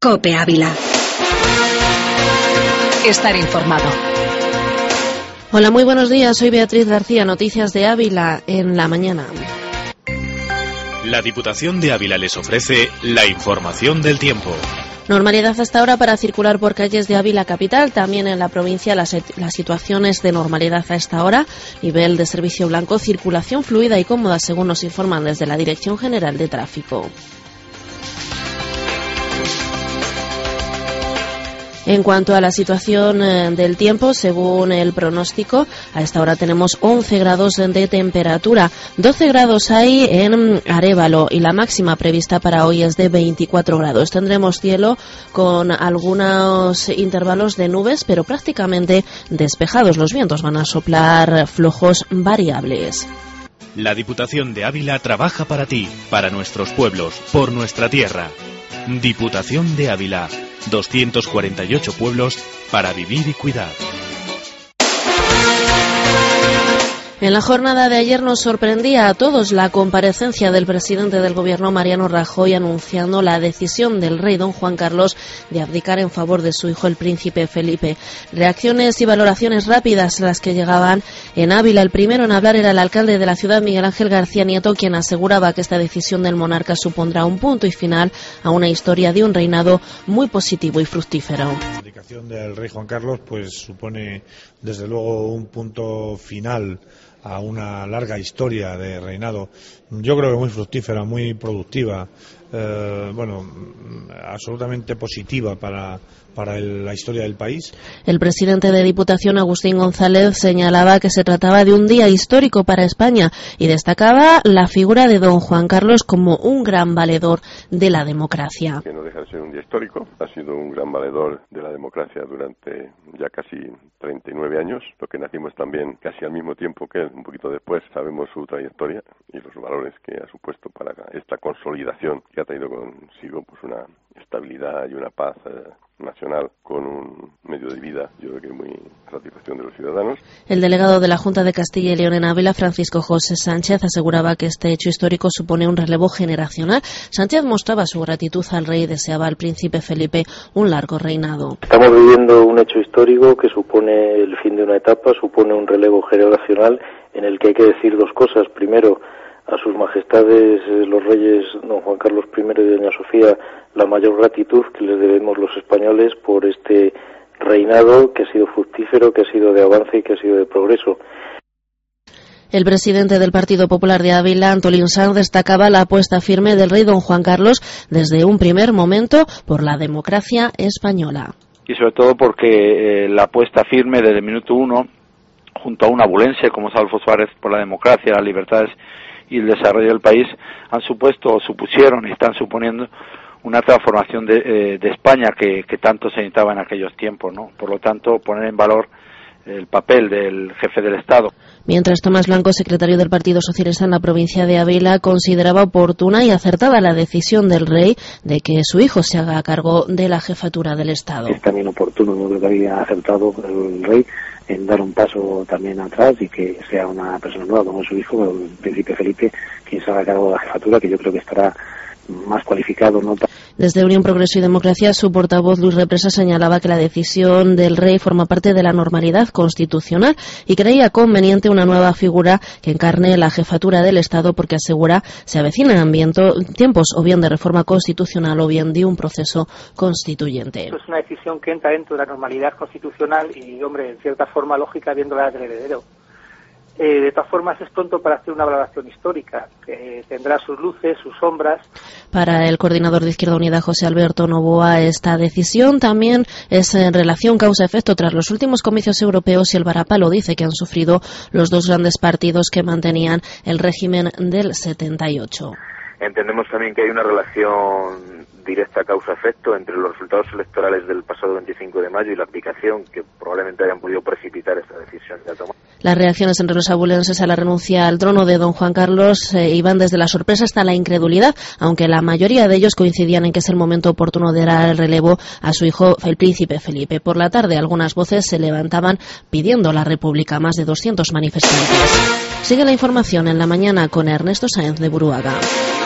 COPE Ávila. Estar informado. Hola, muy buenos días. Soy Beatriz García, Noticias de Ávila en la mañana. La Diputación de Ávila les ofrece la información del tiempo. Normalidad hasta ahora para circular por calles de Ávila capital. También en la provincia las situaciones de normalidad a esta hora. Nivel de servicio blanco, circulación fluida y cómoda, según nos informan desde la Dirección General de Tráfico. En cuanto a la situación del tiempo, según el pronóstico, a esta hora tenemos 11 grados de temperatura, 12 grados hay en Arévalo y la máxima prevista para hoy es de 24 grados. Tendremos cielo con algunos intervalos de nubes, pero prácticamente despejados. Los vientos van a soplar flojos variables. La Diputación de Ávila trabaja para ti, para nuestros pueblos, por nuestra tierra. Diputación de Ávila. 248 pueblos para vivir y cuidar. En la jornada de ayer nos sorprendía a todos la comparecencia del presidente del Gobierno, Mariano Rajoy, anunciando la decisión del rey don Juan Carlos de abdicar en favor de su hijo, el príncipe Felipe. Reacciones y valoraciones rápidas las que llegaban en Ávila. El primero en hablar era el alcalde de la ciudad, Miguel Ángel García Nieto, quien aseguraba que esta decisión del monarca supondrá un punto y final a una historia de un reinado muy positivo y fructífero. La abdicación del rey Juan Carlos pues supone desde luego un punto final a una larga historia de reinado, yo creo que muy fructífera, muy productiva, absolutamente positiva para la historia del país. El presidente de Diputación, Agustín González, señalaba que se trataba de un día histórico para España y destacaba la figura de don Juan Carlos como un gran valedor de la democracia. Que no deja de ser un día histórico, ha sido un gran valedor de la democracia durante ya casi 39 años, lo que nacimos también casi al mismo tiempo que él, un poquito después. Sabemos su trayectoria y los valores que ha supuesto para esta consolidación que ha traído consigo pues una estabilidad y una paz nacional con un medio de vida, yo creo que muy satisfacción de los ciudadanos. El delegado de la Junta de Castilla y León en Ávila, Francisco José Sánchez, aseguraba que este hecho histórico supone un relevo generacional. Sánchez mostraba su gratitud al rey y deseaba al príncipe Felipe un largo reinado. Estamos viviendo un hecho histórico que supone el fin de una etapa, supone un relevo generacional en el que hay que decir dos cosas. Primero, a sus majestades los reyes don Juan Carlos I y doña Sofía la mayor gratitud que les debemos los españoles por este reinado que ha sido fructífero, que ha sido de avance y que ha sido de progreso. El presidente del Partido Popular de Ávila, Antolín Sanz, destacaba la apuesta firme del rey don Juan Carlos desde un primer momento por la democracia española. Y sobre todo porque la apuesta firme desde el minuto uno, junto a un abulense como es Adolfo Suárez, por la democracia, las libertades y el desarrollo del país, han supusieron y están suponiendo una transformación de España que tanto se necesitaba en aquellos tiempos, ¿no? Por lo tanto, poner en valor el papel del jefe del Estado. Mientras Tomás Blanco, secretario del Partido Socialista en la provincia de Ávila, consideraba oportuna y acertada la decisión del rey de que su hijo se haga cargo de la jefatura del Estado. Es también oportuno, no creo que había acertado el rey en dar un paso también atrás y que sea una persona nueva como su hijo, el príncipe Felipe, quien se haga cargo de la jefatura, que yo creo que estará más cualificado, ¿no? Desde Unión Progreso y Democracia, su portavoz Luis Represa señalaba que la decisión del rey forma parte de la normalidad constitucional y creía conveniente una nueva figura que encarne la jefatura del Estado porque asegura se avecinan tiempos o bien de reforma constitucional o bien de un proceso constituyente. Es una decisión que entra dentro de la normalidad constitucional y, hombre, en cierta forma lógica viéndola del heredero. De todas formas, es pronto para hacer una valoración histórica, que tendrá sus luces, sus sombras. Para el coordinador de Izquierda Unida, José Alberto Novoa, esta decisión también es en relación causa-efecto tras los últimos comicios europeos y el varapalo dice que han sufrido los dos grandes partidos que mantenían el régimen del 78. Entendemos también que hay una relación directa causa-efecto entre los resultados electorales del pasado 25 de mayo y la abdicación que probablemente hayan podido precipitar esta decisión de tomar. Las reacciones entre los abulenses a la renuncia al trono de don Juan Carlos iban desde la sorpresa hasta la incredulidad, aunque la mayoría de ellos coincidían en que es el momento oportuno de dar el relevo a su hijo, el príncipe Felipe. Por la tarde, algunas voces se levantaban pidiendo la república, más de 200 manifestantes. Sigue la información en la mañana con Ernesto Sáenz de Buruaga.